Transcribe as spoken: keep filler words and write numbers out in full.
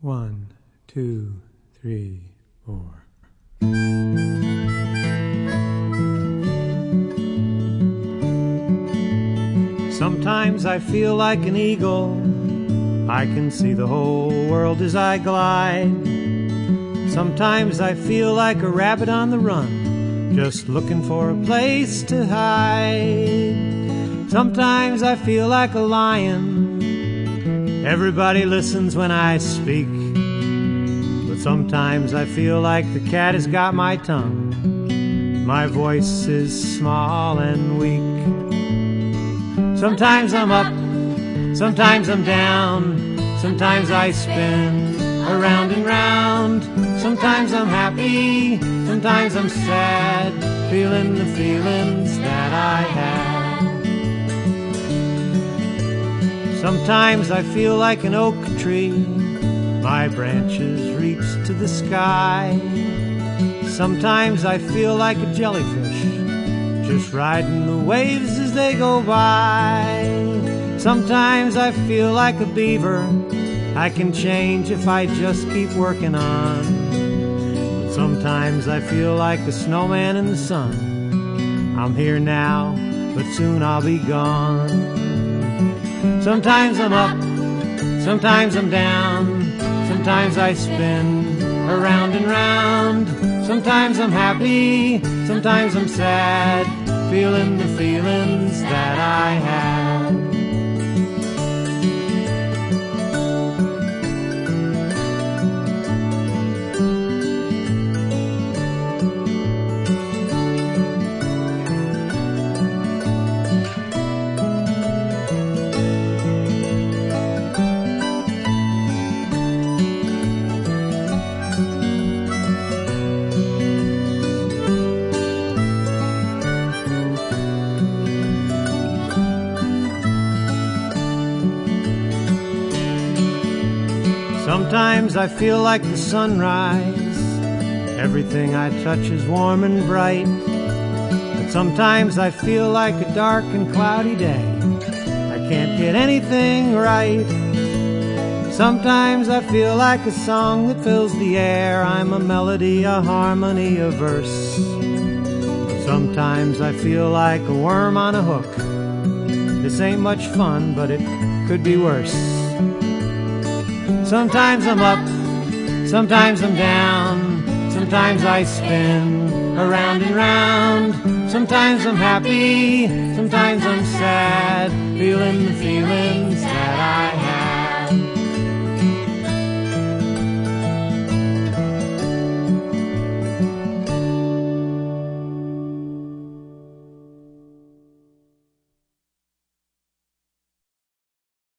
One, two, three, four. Sometimes I feel like an eagle. I can see the whole world as I glide. Sometimes I feel like a rabbit on the run, just looking for a place to hide. Sometimes I feel like a lion. Everybody listens when I speak. But sometimes I feel like the cat has got my tongue. My voice is small and weak. Sometimes I'm up, sometimes I'm down. Sometimes I spin around and round. Sometimes I'm happy, sometimes I'm sad, feeling the feelings that I have. Sometimes I feel like an oak tree. My branches reach to the sky. Sometimes I feel like a jellyfish, just riding the waves as they go by. Sometimes I feel like a beaver. I can change if I just keep working on. But sometimes I feel like a snowman in the sun. I'm here now, but soon I'll be gone. Sometimes I'm up, sometimes I'm down. Sometimes I spin around and round. Sometimes I'm happy, sometimes I'm sad, feeling the feelings that I have. Sometimes I feel like the sunrise. Everything I touch is warm and bright. But sometimes I feel like a dark and cloudy day. I can't get anything right. Sometimes I feel like a song that fills the air. I'm a melody, a harmony, a verse. But sometimes I feel like a worm on a hook. This ain't much fun, but it could be worse. Sometimes I'm up, sometimes I'm down. Sometimes I spin around and round. Sometimes I'm happy, sometimes I'm sad, feeling the feelings